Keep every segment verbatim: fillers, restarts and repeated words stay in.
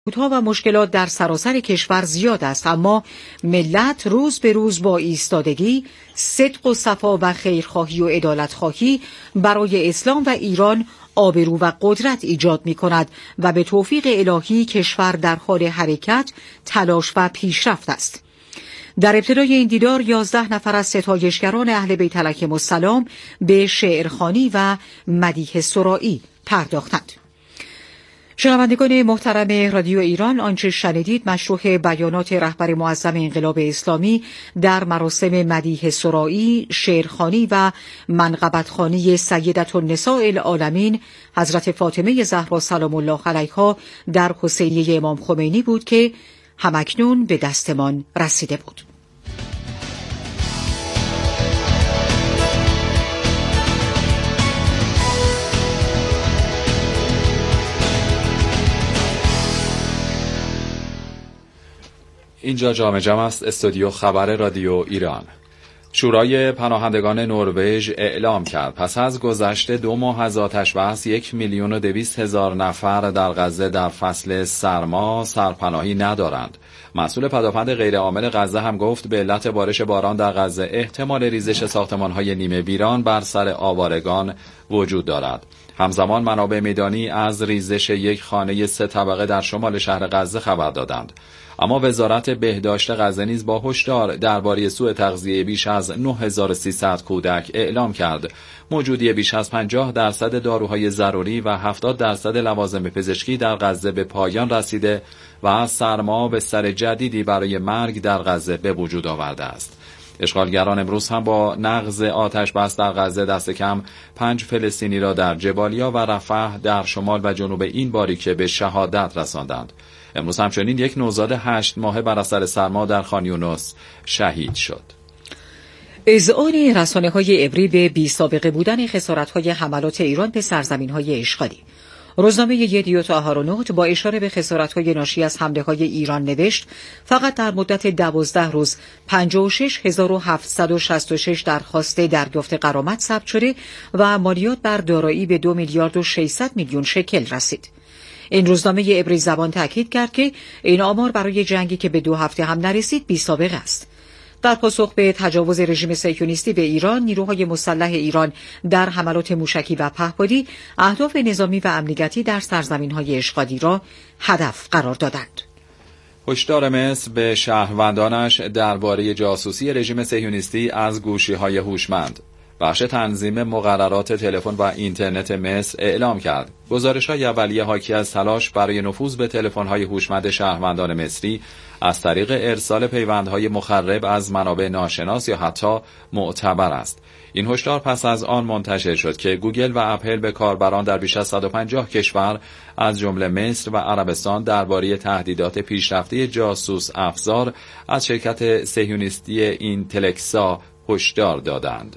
ها و مشکلات در سراسر کشور زیاد است، اما ملت روز به روز با ایستادگی، صدق و صفا و خیرخواهی و عدالتخواهی برای اسلام و ایران آبرو و قدرت ایجاد می کند و به توفیق الهی کشور در حال حرکت، تلاش و پیشرفت است. در ابتدای این دیدار یازده نفر از ستایشگران اهل بیت علیهم السلام به شعرخوانی و مدیح سرائی پرداختند. شنوندگان محترم رادیو ایران، آنچه شنیدید مشروح بیانات رهبر معظم انقلاب اسلامی در مراسم مدیح سرائی، شعرخوانی و منقبتخوانی سیدة النساء العالمین حضرت فاطمه زهرا سلام الله علیها در حسینیه امام خمینی بود که همکنون به دستمان رسیده بود. اینجا جام جم است، استودیو خبر رادیو ایران. شورای پناهندگان نروژ اعلام کرد پس از گذشت دو ماه از آتش بس یک میلیون و دویست هزار نفر در غزه در فصل سرما سرپناهی ندارند. مسئول پدافند غیرعامل غزه هم گفت به علت بارش باران در غزه احتمال ریزش ساختمان‌های نیمه ویران بر سر آوارگان وجود دارد. همزمان منابع میدانی از ریزش یک خانه سه طبقه در شمال شهر غزه خبر دادند. اما وزارت بهداشت غزه نیز با هشدار درباره سوء تغذیه بیش از نه هزار و سیصد کودک اعلام کرد. موجودی بیش از پنجاه درصد داروهای ضروری و هفتاد درصد لوازم پزشکی در غزه به پایان رسیده و از سرما به سر جدیدی برای مرگ در غزه به وجود آورده است. اشغالگران امروز هم با نقض آتش بس در غزه دست کم پنج فلسطینی را در جبالیا و رفح در شمال و جنوب این باریکه به شهادت رساندند. امروز همچنین یک نوزاد هشت ماهه بر اثر سرما در خان یونس شهید شد. اذعان رسانه‌های عبری به بی‌سابقه بودن خسارت‌های حملات ایران به سرزمین‌های اشغالی. روزنامه یدیوت آهارونوت با اشاره به خسارت‌های ناشی از حمله‌های ایران نوشت فقط در مدت دوازده روز پنجاه و شش هزار و هفتصد و شصت و شش درخواست دریافت غرامت ثبت شده و مالیات بر دارایی به دو میلیارد و ششصد میلیون شکل رسید. این روزنامه عبری زبان تاکید کرد که این آمار برای جنگی که به دو هفته هم نرسید بی‌سابقه است. در پاسخ به تجاوز رژیم صهیونیستی به ایران، نیروهای مسلح ایران در حملات موشکی و پهپادی اهداف نظامی و امنیتی در سرزمین‌های اشغالی را هدف قرار دادند. هشدار مصر به شهروندانش درباره جاسوسی رژیم صهیونیستی از گوشی‌های هوشمند. بخش تنظیم مقررات تلفن و اینترنت مصر اعلام کرد گزارش‌های اولیه حاکی از تلاش برای نفوذ به تلفن‌های هوشمند شهروندان مصری از طریق ارسال پیوندهای مخرب از منابع ناشناس یا حتی معتبر است. این هشدار پس از آن منتشر شد که گوگل و اپل به کاربران در بیش از صد و پنجاه کشور از جمله مصر و عربستان درباره تهدیدات پیشرفته جاسوس افزار از شرکت صهیونیستی اینتلکسا هشدار دادند.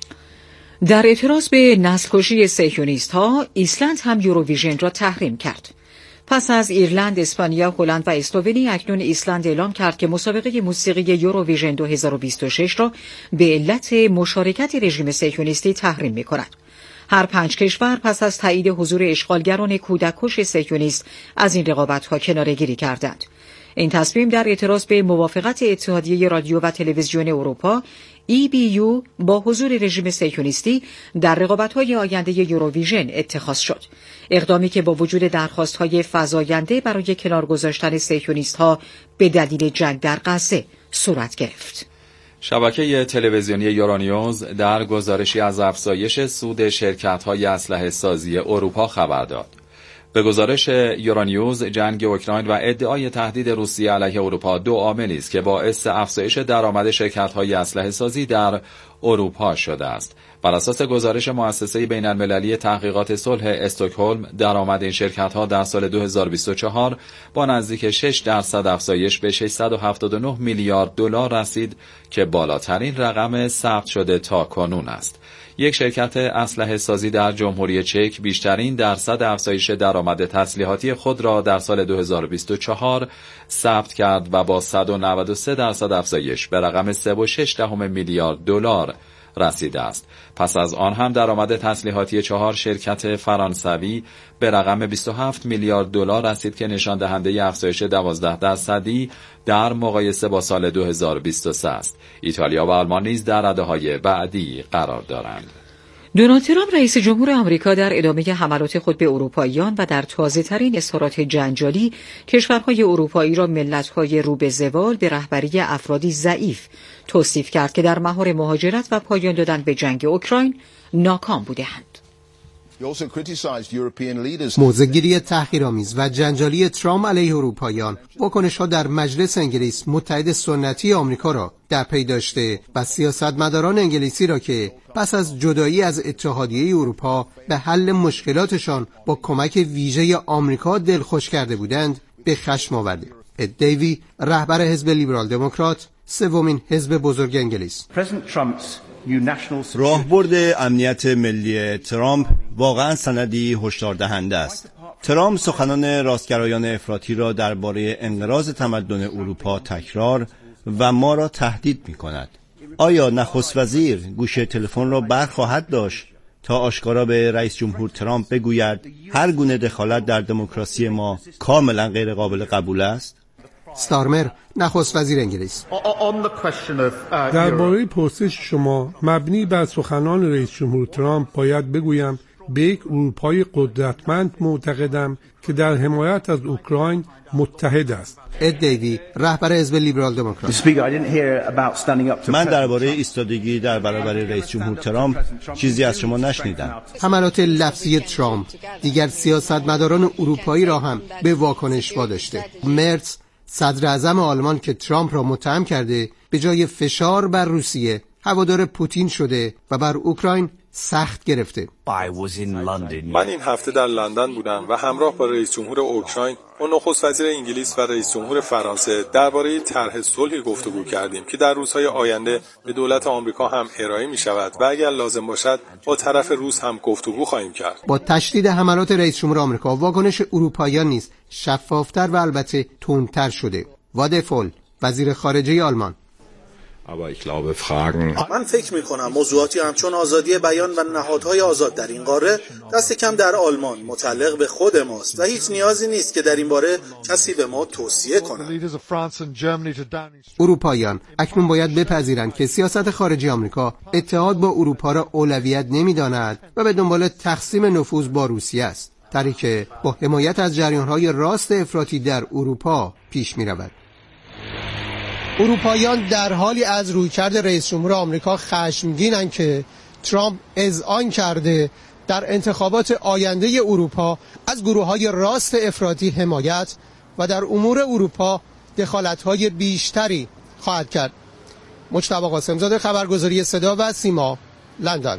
در اعتراض به نسل‌کشی صهیونیست‌ها، ایسلند هم یوروویژن را تحریم کرد. پس از ایرلند، اسپانیا، هلند و اسلوونی، اکنون ایسلند اعلام کرد که مسابقه موسیقی یوروویژن دو هزار و بیست و شش را به علت مشارکت رژیم صهیونیستی تحریم می‌کند. هر پنج کشور پس از تایید حضور اشغالگران کودککش صهیونیست از این رقابت‌ها کناره‌گیری کردند. این تصمیم در اعتراض به موافقت اتحادیه رادیو و تلویزیون اروپا ای بی یو با حضور رژیم صهیونیستی در رقابت‌های آینده یوروویژن اتخاذ شد. اقدامی که با وجود درخواست‌های فزاینده برای کنار گذاشتن صهیونیست‌ها به دلیل جنگ در غزه صورت گرفت. شبکه تلویزیونی یورونیوز در گزارشی از افزایش سود شرکت‌های اسلحه سازی اروپا خبر داد. به گزارش یورونیوز، جنگ اوکراین و ادعای تهدید روسیه علیه اروپا دو عاملی است که باعث افزایش درآمد شرکت‌های اسلحه سازی در اروپا شده است. بر اساس گزارش مؤسسه بین‌المللی تحقیقات صلح استکهلم، درآمد این شرکت‌ها در سال دو هزار و بیست و چهار با نزدیک شش درصد افزایش به ششصد و هفتاد و نه میلیارد دلار رسید که بالاترین رقم ثبت شده تا کنون است. یک شرکت اسلحه سازی در جمهوری چک بیشترین درصد افزایش درآمد تسلیحاتی خود را در سال دو هزار و بیست و چهار ثبت کرد و با صد و نود و سه درصد افزایش به رقم سه و شش دهم میلیارد دلار رسیده است. پس از آن هم درآمد تسلیحاتی چهار شرکت فرانسوی به رقم بیست و هفت میلیارد دلار رسید که نشان دهنده افزایش دوازده درصدی در مقایسه با سال دو هزار و بیست و سه است. ایتالیا و آلمان نیز در رده‌های بعدی قرار دارند. دونالد ترامپ رئیس جمهور آمریکا در ادامه حملات خود به اروپاییان و در تازه‌ترین اظهارات جنجالی کشورهای اروپایی را ملت‌های رو به زوال به رهبری افرادی ضعیف توصیف کرد که در مهار مهاجرت و پایان دادن به جنگ اوکراین ناکام بودند. موضع‌گیری تحقیرآمیز و جنجالی ترامپ علیه اروپاییان واکنش‌ها در مجلس انگلیس متحد سنتی آمریکا را در پی داشته و سیاستمداران انگلیسی را که پس از جدایی از اتحادیه اروپا به حل مشکلاتشان با کمک ویژه آمریکا دلخوش کرده بودند به خشم آورده. اد دیوی، رهبر حزب لیبرال دموکرات، سومین حزب بزرگ انگلیس: راهبرد امنیت ملی ترامپ واقعا سندی هشدار دهنده است. ترامپ سخنان راستگرایان افراطی را درباره انقراض تمدن اروپا تکرار و ما را تهدید می کند. آیا نخست وزیر گوش تلفن را برخواهد داشت تا آشکارا به رئیس جمهور ترامپ بگوید هر گونه دخالت در دموکراسی ما کاملا غیر قابل قبول است؟ ستارمر، نخست وزیر انگلیس: درباره پرسش شما مبنی بر سخنان رئیس جمهور ترامپ باید بگویم به یک اروپای قدرتمند معتقدم که در حمایت از اوکراین متحد است. اد دیوی، رهبر حزب لیبرال دموکرات: من درباره ایستادگی در برابر رئیس جمهور ترامپ چیزی از شما نشنیدم. حملات لفظی ترامپ دیگر سیاستمداران اروپایی را هم به واکنش واداشته. مرتز، صدر اعظم آلمان که ترامپ را متهم کرده به جای فشار بر روسیه هوادار پوتین شده و بر اوکراین سخت گرفته. من این هفته در لندن بودم و همراه با رئیس جمهور اوکراین و نخست وزیر انگلیس و رئیس جمهور فرانسه درباره طرح صلحی گفتگو کردیم که در روزهای آینده به دولت آمریکا هم ارائه می شود و اگر لازم باشد با طرف روس هم گفتگو خواهیم کرد. با تشدید حملات رئیس جمهور آمریکا واکنش اروپاییان نیز شفافتر و البته تندتر شده. وادفول، وزیر خارجه آلمان: من فکر می‌کنم موضوعاتی همچون آزادی بیان و نهادهای آزاد در این قاره دست کم در آلمان متعلق به خود ماست و هیچ نیازی نیست که در این باره کسی به ما توصیه کند. اروپاییان اکنون باید بپذیرند که سیاست خارجی آمریکا اتحاد با اروپا را اولویت نمی‌داند و به دنبال تقسیم نفوذ با روسیه است، طوری که با حمایت از جریان‌های راست افراطی در اروپا پیش می‌رود. اروپاییان در حالی از رویکرد رئیس جمهور آمریکا خشمگینند که ترامپ اذعان کرده در انتخابات آینده اروپا از گروه‌های راست افراطی حمایت و در امور اروپا دخالت‌های بیشتری خواهد کرد. مجتبی قاسم‌زاده، خبرگزاری صدا و سیما، لندن.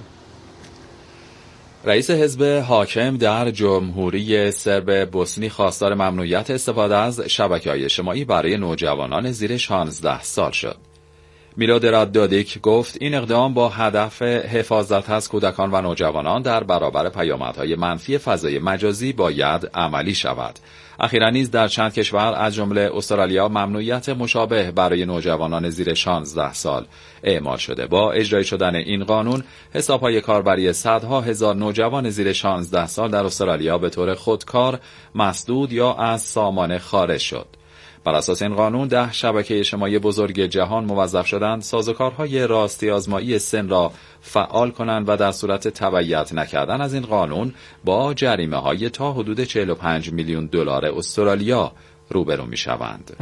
رئیس حزب حاکم در جمهوری سرب بوسنی خواستار ممنوعیت استفاده از شبکه‌های اجتماعی برای نوجوانان زیر شانزده سال شد. میلادراد دودیک گفت این اقدام با هدف حفاظت از کودکان و نوجوانان در برابر پیامدهای منفی فضای مجازی باید عملی شود. اخیراً نیز در چند کشور از جمله استرالیا ممنوعیت مشابه برای نوجوانان زیر شانزده سال اعمال شده. با اجرای شدن این قانون حسابهای کاربری صدها هزار نوجوان زیر شانزده سال در استرالیا به طور خودکار مسدود یا از سامانه خارج شد. بر اساس این قانون ده شبکه اجتماعی بزرگ جهان موظف شدند سازوکارهای راستی آزمایی سن را فعال کنند و در صورت تبعیت نکردن از این قانون با جریمه های تا حدود چهل و پنج میلیون دلار استرالیا روبرو می شوند.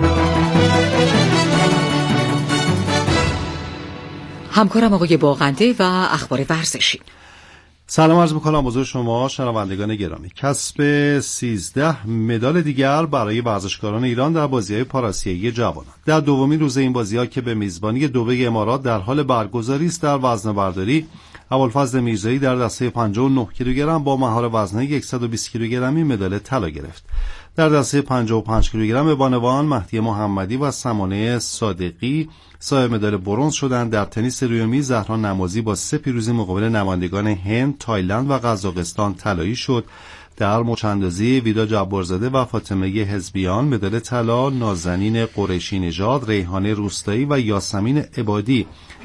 همکارم آقای باغنده و اخبار ورزشی. سلام عرض می‌کنم حضور شما شنوندگان گرامی. کسب سیزده مدال دیگر برای ورزشکاران ایران در بازی‌های پاراسیایی جوانان. در دومین روز این بازی‌ها که به میزبانی دبی امارات در حال برگزاری است، در وزنه‌برداری ابوالفضل میرزایی در دسته پنجاه و نه کیلوگرم با مهار وزنه صد و بیست کیلوگرمی مدال طلا گرفت. در دسته پنجاه و پنج کیلوگرم بانوان مهدی محمدی و سمانه صادقی صاحب مدال برنز شدند. در تنیس روی میز زهرا نمازی با سه پیروزی مقابل نمایندگان هند، تایلند و قزاقستان طلایی شد. در مچاندازی ویدا جبارزاده و فاطمه حزبیان مدال طلا، نازنین قریشی نژاد، ریحانه روستایی و یاسمین عبادی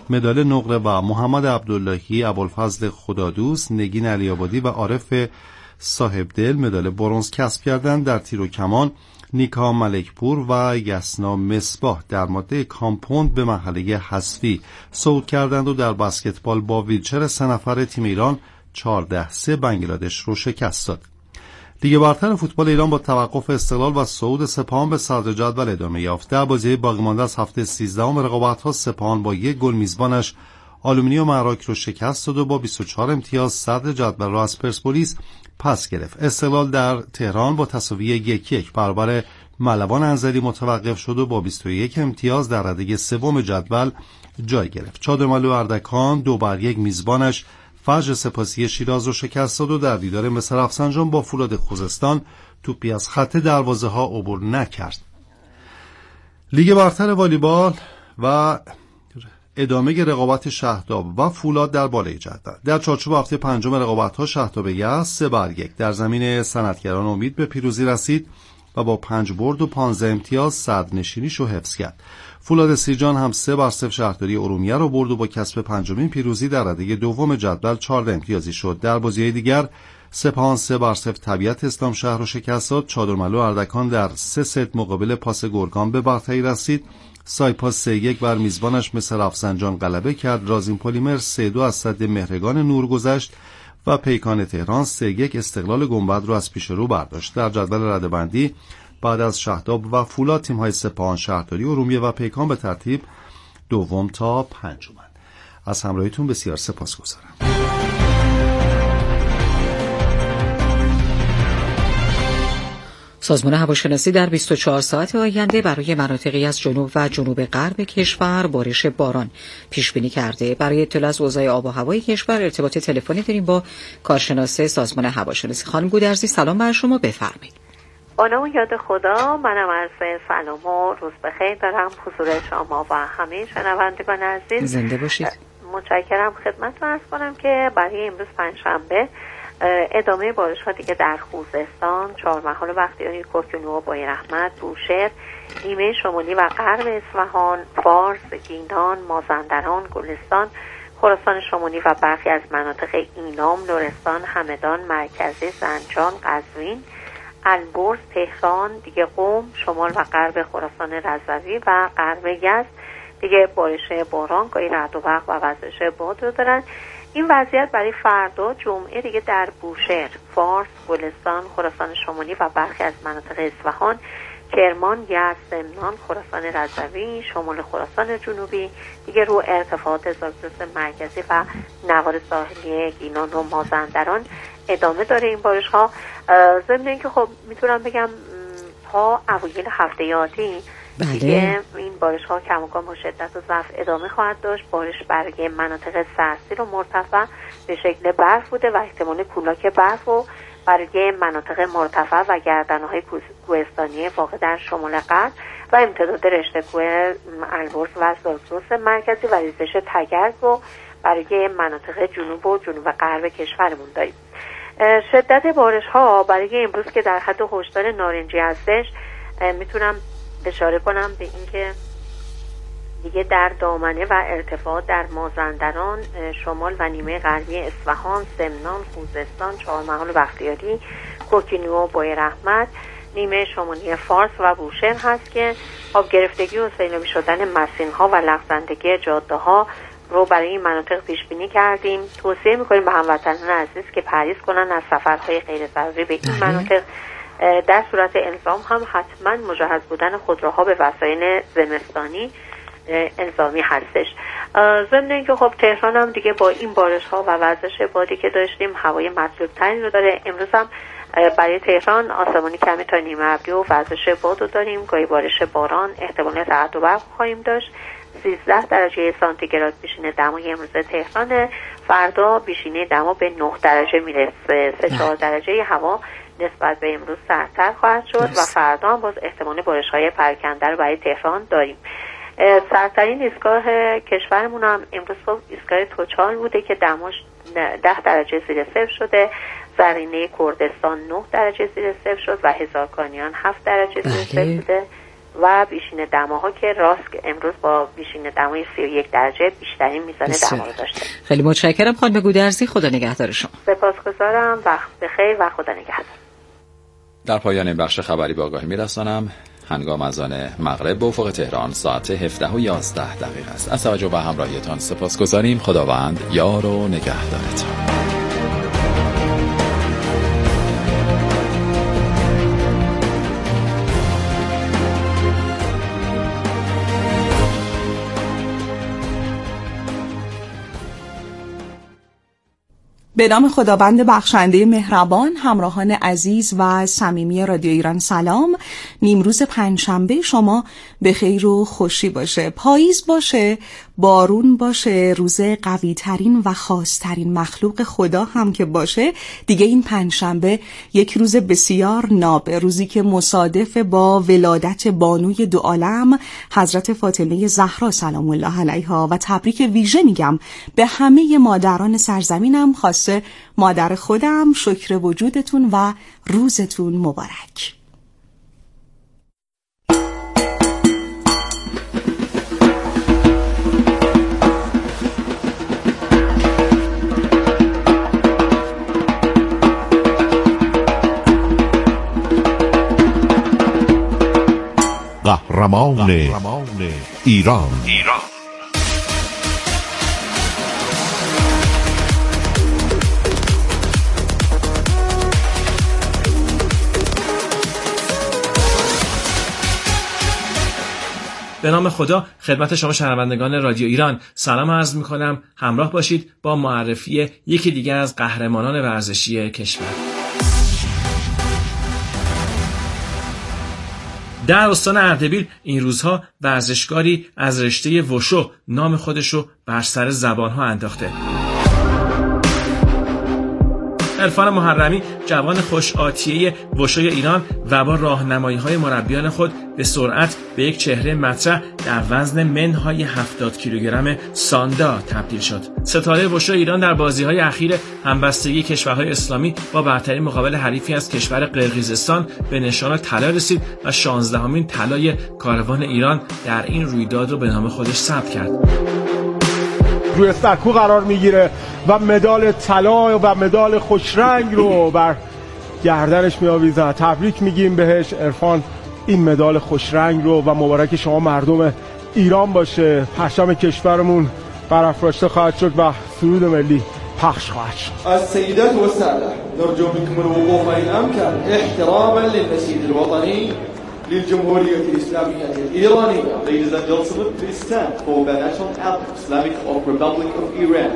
مدال نقره و محمد عبداللهی، ابوالفضل خدادوست، نگین علی‌آبادی و عارف صاحبدل مدال برنز کسب کردند. در تیر و کمان نیکا ملکپور و یسنا مصباح در ماده کامپوند به مرحله حذفی صعود کردند و در بسکتبال با ویلچر سه نفره تیم ایران چهارده سه بنگلادش رو شکست داد. لیگ برتر فوتبال ایران با توقف استقلال و صعود سپاهان به صدر جدول ادامه یافت. در بازی باقی مانده از هفته سیزدهم رقابت‌ها سپاهان با یک گل میزبانش آلومینیوم عراق رو شکست داد و با بیست و چهار امتیاز صدر جدول را از پرسپولیس پس گرفت. استقلال در تهران با تساوی یک یک برابر ملوان انزلی متوقف شد و با بیست و یک امتیاز در رده سوم جدول جای گرفت. چادرملو اردکان دو بر یک میزبانش فجر سپاسی شیراز رو شکست داد و در دیدار مس رفسنجان با فولاد خوزستان توپی از خط دروازه ها عبور نکرد. لیگ برتر والیبال و ادامه رقابت شهداب و فولاد در بالای جدول. در چارچوب هفته پنجم رقابت‌ها شهداب یزد سه بر یک در زمین صنعتگران امید به پیروزی رسید و با پنج برد و پانزده امتیاز صدرنشینیش رو حفظ کرد. فولاد سیرجان هم سه بر صفر شهرداری ارومیه رو برد و با کسب پنجمین پیروزی در رده دوم جدول چهارده امتیازی شد. در بازی‌های دیگر سپاهان سه بر صفر طبیعت اسلام شهر رو شکست داد. چادرملو اردکان در سه ست مقابل پاس گرگان به برتری رسید. سایپا سه یک بر میزبانش مس رفسنجان غلبه کرد. رازین پلیمر سه دو از صد مهرگان نور گذشت و پیکان تهران سه یک استقلال گنبد رو از پیش رو برداشت. در جدول رده‌بندی بعد از شهداب و فولاد تیم‌های سپاهان، شهرداری ارومیه و پیکان به ترتیب دوم تا پنجمند. از همراهیتون بسیار سپاسگزارم. سازمان هواشناسی در بیست و چهار ساعت آینده برای مناطقی از جنوب و جنوب غرب کشور بارش باران پیش بینی کرده. برای اطلاع از اوضاع آب و هوای کشور ارتباط تلفنی داریم با کارشناس سازمان هواشناسی. خانم گودرزی سلام بر شما، بفرمایید. با نام یاد خدا، منم عرض سلام و روز بخیر دارم حضور شما و همه شنوندگان عزیز. زنده باشید. متشکرم. خدمتتون عرض کنم که برای امروز پنجشنبه ادامه بارش ها دیگه در خوزستان، چهارمحال بختیاری، کوکنو، بای رحمت، بوشهر، نیمه شمالی و غرب اصفهان، فارس، گیلان، مازندران، گلستان، خراسان شمالی و برخی از مناطق اینام، لرستان، همدان، مرکزی، زنجان، قزوین، البرز، تهران، دیگه قم، شمال و غرب خراسان رضوی و غرب یزد دیگه بارش باران، گاهی رعد و برق و وزش باد رو دارن. این وضعیت برای فردا جمعه دیگه در بوشهر، فارس، گلستان، خراسان شمالی و برخی از مناطق اصفهان، کرمان، یزد، سمنان، خراسان رضوی، شمال خراسان جنوبی دیگه رو ارتفاعات زاگرس مرکزی و نوار ساحلی گیلان و مازندران ادامه داره این بارش ها. ضمن اینکه خب میتونم بگم تا اوایل هفته آتی دیگه این بارش ها کماکان با شدت و ضعف ادامه خواهد داشت. بارش برای مناطق سرسیر و مرتفع به شکل برف بوده و احتمال کولاک برف و برای مناطق مرتفع و گردنه‌های کوهستانی واقع در شمال غرب و امتداد رشته کوه البرز و زاگرس مرکزی و ریزش تگرگ و برای مناطق جنوب و جنوب غرب کشورمون داریم. شدت بارش ها برای امروز که در حد هشدار نارنجی هستش، میتونم اشاره کنم به اینکه دیگه در دامنه و ارتفاع در مازندران، شمال و نیمه غربی اصفهان، سمنان، خوزستان، چهارمحال بختیاری، کوکنو، بای رحمت، نیمه شمالی فارس و بوشهر هست که آب گرفتگی و سیلابی شدن مسیرها و لغزندگی جاده ها رو برای این مناطق پیش بینی کردیم. توصیه میکنیم به هموطنان عزیز که پرهیز کنن از سفرهای غیر ضروری به این مناطق. در صورت الزام هم حتما مجهز بودن خودروها به وسایل زمستانی الزامی هستش. ضمن اینکه خب تهران هم دیگه با این بارش ها و وزش بادی که داشتیم هوای مطلوب تری رو داره. امروز هم برای تهران آسمانی کمی تا نیمه ابری و وزش باد رو داریم، گاهی بارش باران، احتمال رعد و برق خواهیم داشت. سیزده درجه سانتیگراد بیشینه دمای امروز تهرانه. فردا بیشینه دما به نه درجه میرسه. سه چهار درجه هوا نسبت به امروز سردتر خواهد شد و فردا هم باز احتمال بارش‌های پراکنده رو برای تهران داریم. سردترین ایستگاه کشورمون هم امروز صبح ایستگاه توچال بوده که دماش ده درجه زیر صفر شده. زرینه کردستان نه درجه زیر صفر شد و هزارکانیان هفت درجه زیر صفر بوده و بیشین دماها که راست امروز با بیشین دمای سی و یک درجه بیشترین میزان دما رو داشته. خیلی متشکرم خانم گودرزی، خدا نگهدار شما. سپاسگزارم، وقت بخیر و خدا نگهدار. در پایان این بخش خبری به آگاهی میرسانم هنگام اذان مغرب به افق تهران ساعت هفده و یازده دقیقه است. از توجه و همراهیتان سپاسگزاریم. خداوند یار و نگهدارتان. به نام خداوند بخشنده مهربان، همراهان عزیز و صمیمی رادیو ایران سلام. نیمروز پنجشنبه شما به خیر و خوشی باشه. پاییز باشه، بارون باشه، روز قوی ترین و خاص ترین مخلوق خدا هم که باشه. دیگه این پنجشنبه یک روز بسیار ناب، روزی که مصادف با ولادت بانوی دو عالم حضرت فاطمه زهرا سلام الله علیها و تبریک ویژه میگم به همه مادران سرزمینم، خاص مادر خودم. شکر وجودتون و روزتون مبارک. قهرمان ایران. به نام خدا خدمت شما شنوندگان رادیو ایران سلام عرض می‌کنم. همراه باشید با معرفی یکی دیگر از قهرمانان ورزشی کشور. در استان اردبیل این روزها ورزشکاری از رشته وشو نام خودشو بر سر زبانها انداخته. عرفان محرمی جوان خوش آتیه وشوی ایران و با راهنمایی‌های مربیان خود به سرعت به یک چهره مطرح در وزن منهای هفتاد کیلوگرم ساندا تبدیل شد. ستاره وشو ایران در بازی‌های اخیر همبستگی کشورهای اسلامی با برتری مقابل حریفی از کشور قرقیزستان به نشان طلا رسید و شانزدهمین طلای کاروان ایران در این رویداد رو به نام خودش ثبت کرد. روی سکو قرار میگیره و مدال طلا و مدال خوشرنگ رو بر گردنش میآویزن. تبریک میگیم بهش عرفان این مدال خوشرنگ رو و مبارک شما مردم ایران باشه. پرچم کشورمون برافراشته خواهد شد و سرود ملی پخش خواهد شد. السيدات والسادة نرجو منكم الوقوف إن أمكن احتراما للنشيد الوطني للجمهورية الإسلامية الإيرانية. Ladies and gentlemen, please stand for the national anthem, Islamic of Republic of Iran.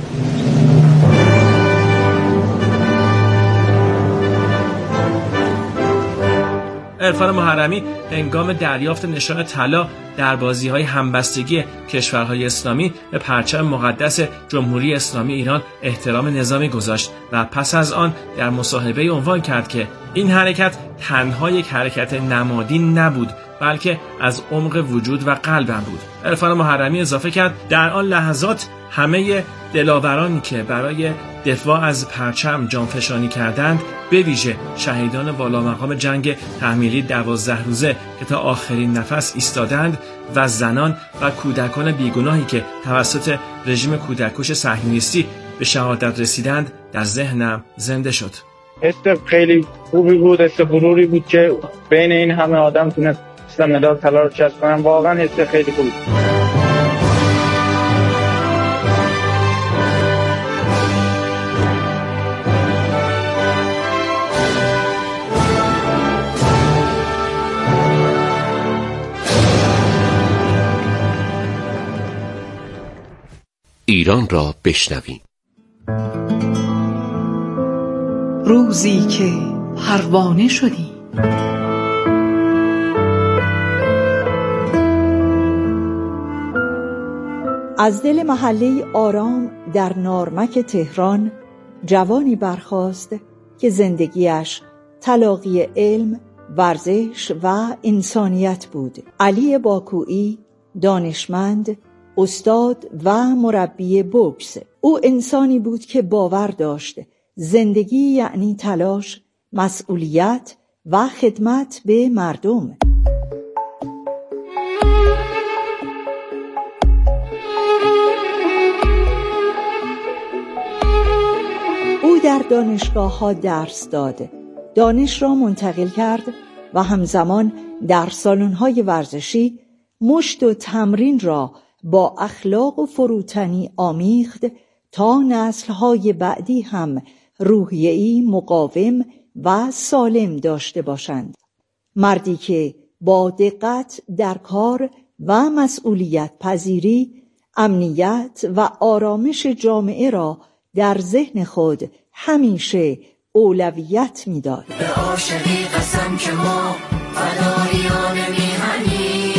عرفان محرمی هنگام دریافت نشان طلا در بازی‌های همبستگی کشورهای اسلامی به پرچم مقدس جمهوری اسلامی ایران احترام نظامی گذاشت و پس از آن در مصاحبه عنوان کرد که این حرکت تنها یک حرکت نمادی نبود، بلکه از عمق وجود و قلبم بود. عرفان محرمی اضافه کرد در آن لحظات همه دلاورانی که برای دفاع از پرچم جانفشانی کردند، به ویژه شهیدان والا مقام جنگ تحمیلی دوازده روزه که تا آخرین نفس ایستادند و زنان و کودکان بیگناهی که توسط رژیم کودککش صهیونیستی به شهادت رسیدند در ذهنم زنده شد. حس خیلی خوبی بود، حس غروری بود که بین این همه آدم تونستم مدال طلا رو کسب کنم. واقعا حس خیلی خوبی. ایران را بشنویم. روزی که پروانه شدی، از دل محله آرام در نارمک تهران جوانی برخاست که زندگیش تلاقی علم، ورزش و انسانیت بود. علی باکویی، دانشمند، استاد و مربی بوکس. او انسانی بود که باور داشت زندگی یعنی تلاش، مسئولیت و خدمت به مردم. دانشگاه ها درس داد، دانش را منتقل کرد و همزمان در سالن های ورزشی مشت و تمرین را با اخلاق و فروتنی آمیخت تا نسل های بعدی هم روحیه‌ای مقاوم و سالم داشته باشند. مردی که با دقت در کار و مسئولیت پذیری امنیت و آرامش جامعه را در ذهن خود همیشه اولویت می‌داد. به عاشقی قسم که ما فداییان میهنی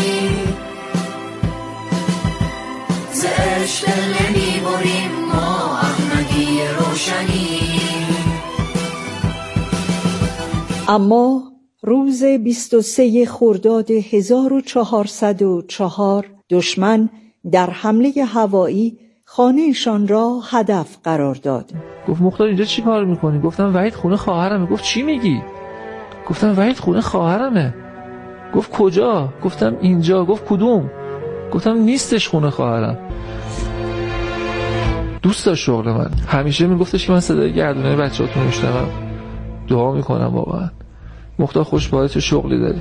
ز عشق دل نمیبریم ما احمدی روشنی. اما روز بیست و سوم خرداد هزار و چهارصد و چهار دشمن در حمله هوایی خانهشان را هدف قرار داد. گفت مختار اینجا چی کار میکنی؟ گفتم وحید خونه خواهرمه. گفت چی میگی؟ گفتم وحید خونه خواهرمه. گفت کجا؟ گفتم اینجا. گفت کدوم؟ گفتم نیستش خونه خواهرم. دوست داشت شغل من، همیشه میگفتش که من صدای گردونه بچه‌هاتون رو میشنوم، دعا میکنم واقعا مختار خوشبخت چه شغلی داری.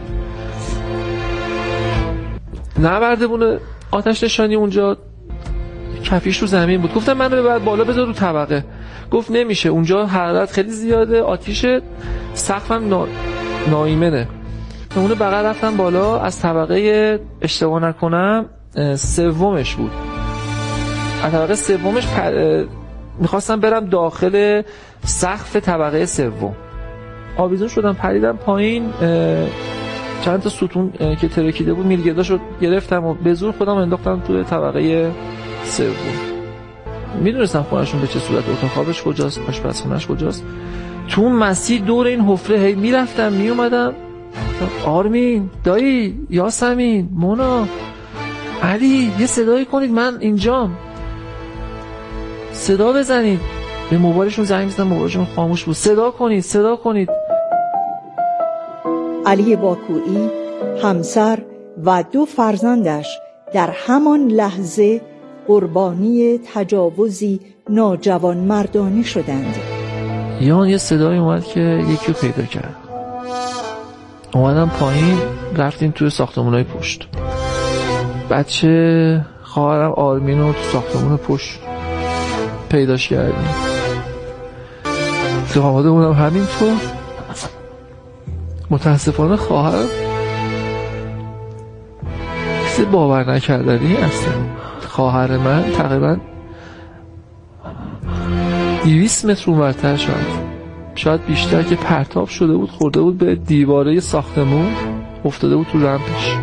نبردمون آتش نشانی اونجا کفیش رو زمین بود. گفتم من رو ببر بالا بذار رو طبقه. گفت نمیشه اونجا حرارت خیلی زیاده، آتیش سقفم نا... نایمنه. اون بغل رفتم بالا، از طبقه اشتباه نکنم سومش بود، از طبقه سومش پر... میخواستم برم داخل سقف طبقه سوم. آویزون شدم پریدم پایین، چند تا ستون که ترکیده بود میلگرداشو گرفتم و به زور خودم انداختم توی طبقه سوم. میدونستم خونهشون به چه صورت، اتاق خوابش کجاست، آشپزخونهش کجاست. تو اون مسیر دور این حفره هی میرفتم میومدم. آرمین، دایی، یاسمین، مونا، علی، یه صدایی کنید من اینجام، صدا بزنید. به موبایلشون زنگ زدم، موبایلشون خاموش بود. صدا کنید صدا کنید. علی باکویی، همسر و دو فرزندش در همان لحظه قربانی تجاوزی ناجوانمردانه شدند. یان یه صدای اومد که یکی رو پیدا کرد. اومدم پایین، رفتیم توی ساختمونای پشت. بچه خواهرم آرمین رو تو ساختمون پشت پیداش کردیم. تو آماده بودم همینطور. متاسفانه خواهرم کسی باور نکردنی اصلا. خواهر من تقریبا دویست متر اونورتر شد، شاید بیشتر، که پرتاب شده بود، خورده بود به دیواره ساختمون، افتاده بود تو رمپش.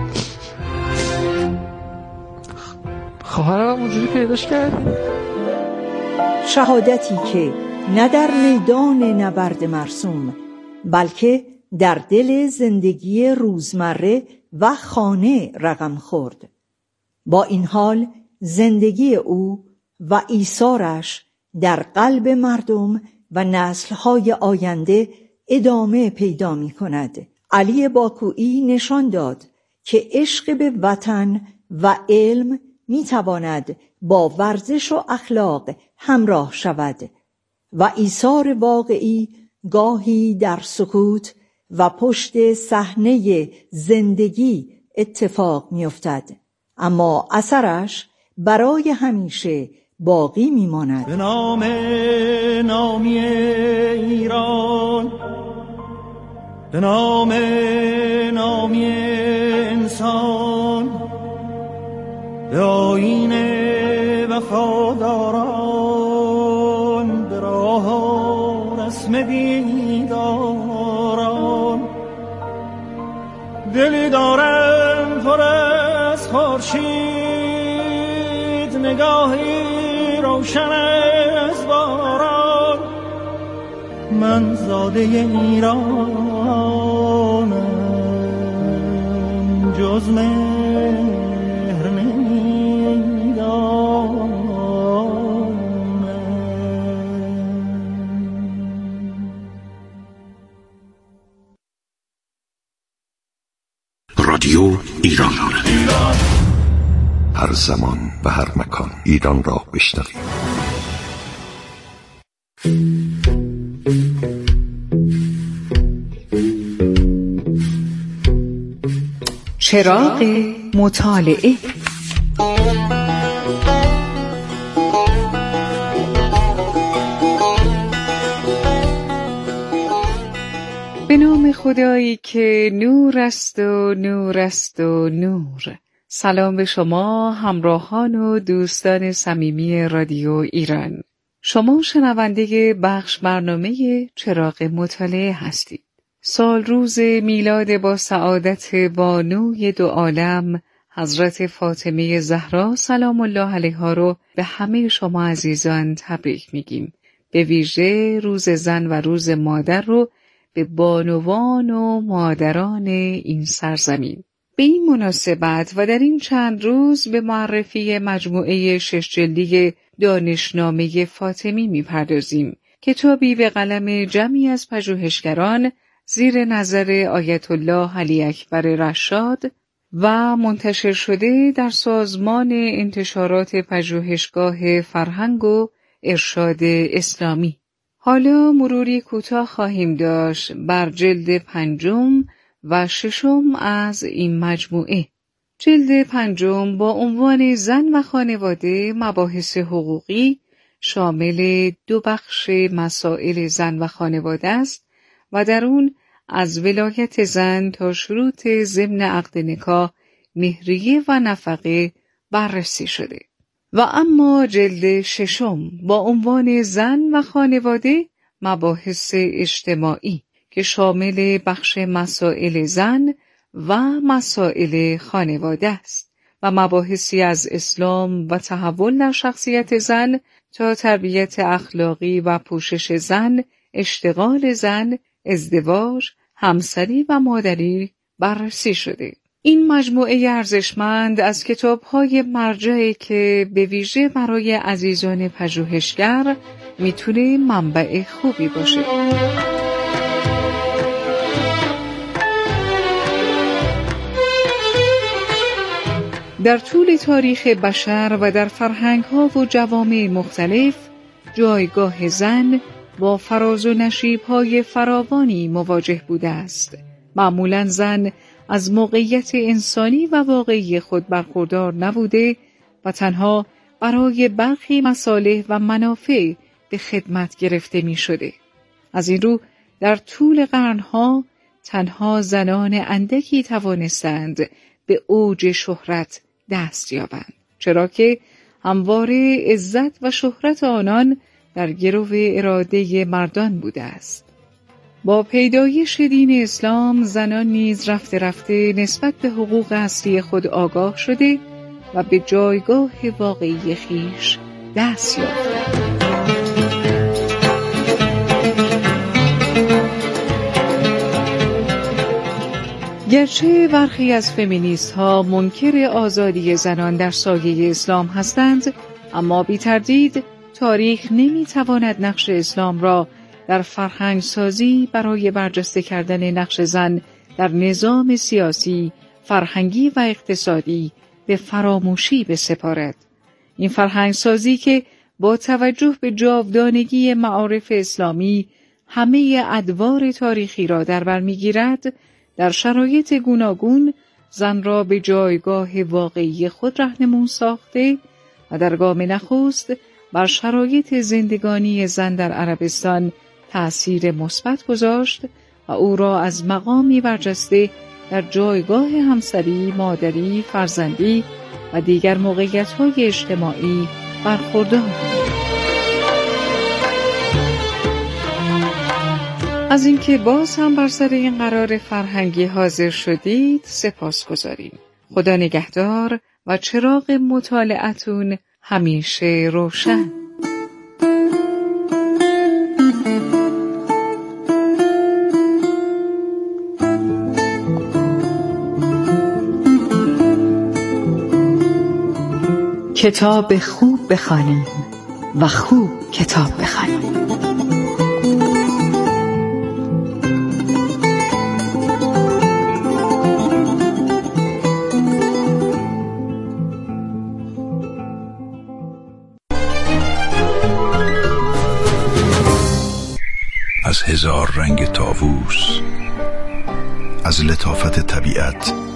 خواهرم هم اونجوری پیداش کردیم. شهادتی که نه در میدان نبرد مرسوم بلکه در دل زندگی روزمره و خانه رقم خورد. با این حال زندگی او و ایثارش در قلب مردم و نسل‌های آینده ادامه پیدا می کند. علی باکویی نشان داد که عشق به وطن و علم می تواند با ورزش و اخلاق همراه شود و ایثار واقعی گاهی در سکوت و پشت صحنه زندگی اتفاق می افتد، اما اثرش برای همیشه باقی می ماند. به نام نامی ایران، به نام نامی انسان، به آیین وفاداران، به راه رسم دیداران، دلی دارم پر از خورشید، نگاهی روشن از باران. من زاده ایرانم، جز مهر نمیدانم. رادیو ایران، هر زمان و هر مکان ایران را بشنوید. چراغ مطالعه. به نام خدایی که نور است و نور است و نور. سلام به شما همراهان و دوستان صمیمی رادیو ایران. شما شنونده بخش برنامه چراغ مطالعه هستید. سال روز میلاد با سعادت بانوی دو عالم حضرت فاطمه زهرا سلام الله علیها رو به همه شما عزیزان تبریک میگیم. به ویژه روز زن و روز مادر رو به بانوان و مادران این سرزمین. به این مناسبت و در این چند روز به معرفی مجموعه شش جلدی دانشنامه فاطمی میپردازیم. کتابی به قلم جمعی از پژوهشگران زیر نظر آیت الله علی اکبر رشاد و منتشر شده در سازمان انتشارات پژوهشگاه فرهنگ و ارشاد اسلامی. حالا مروری کوتاه خواهیم داشت بر جلد پنجم و ششم از این مجموعه. جلد پنجم با عنوان زن و خانواده مباحث حقوقی شامل دو بخش مسائل زن و خانواده است و در اون از ولایت زن تا شروط ضمن عقد نکاح، مهریه و نفقه بررسی شده. و اما جلد ششم با عنوان زن و خانواده مباحث اجتماعی که شامل بخش مسائل زن و مسائل خانواده است و مباحثی از اسلام و تحول در شخصیت زن تا تربیت اخلاقی و پوشش زن، اشتغال زن، ازدواج، همسری و مادری بررسی شده. این مجموعه ارزشمند از کتاب‌های مرجعی که به ویژه برای عزیزان پژوهشگر میتونه منبع خوبی باشه. در طول تاریخ بشر و در فرهنگ‌ها و جوامع مختلف جایگاه زن با فراز و نشیب‌های فراوانی مواجه بوده است. معمولاً زن از موقعیت انسانی و واقعی خود برخوردار نبوده و تنها برای برخی مصالح و منافع به خدمت گرفته می شده. از این رو در طول قرنها تنها زنان اندکی توانستند به اوج شهرت دست یابند، چرا که همواره عزت و شهرت آنان در گرو اراده مردان بوده است. با پیدایش دین اسلام زنان نیز رفته رفته نسبت به حقوق اصلی خود آگاه شده و به جایگاه واقعی خیش دست یافتند. گرچه برخی از فمینیست ها منکر آزادی زنان در سایه اسلام هستند، اما بی تردید تاریخ نمی تواند نقش اسلام را در فرهنگ سازی برای برجسته کردن نقش زن در نظام سیاسی، فرهنگی و اقتصادی به فراموشی بسپارد. این فرهنگ سازی که با توجه به جاودانگی معارف اسلامی همه ادوار تاریخی را در بر می‌گیرد، در شرایط گوناگون زن را به جایگاه واقعی خود راهنمون ساخته و در گام نخست بر شرایط زندگانی زن در عربستان تأثیر مثبت گذاشت و او را از مقامی برجسته در جایگاه همسری، مادری، فرزندی و دیگر موقعیت‌های اجتماعی برخوردار. از اینکه باز هم بر سر این قرار فرهنگی حاضر شدید سپاسگزاریم. خدا نگهدار و چراغ مطالعتون همیشه روشن. کتاب خوب بخوانیم و خوب کتاب بخوانیم. هزار رنگ طاووس، از لطافت طبیعت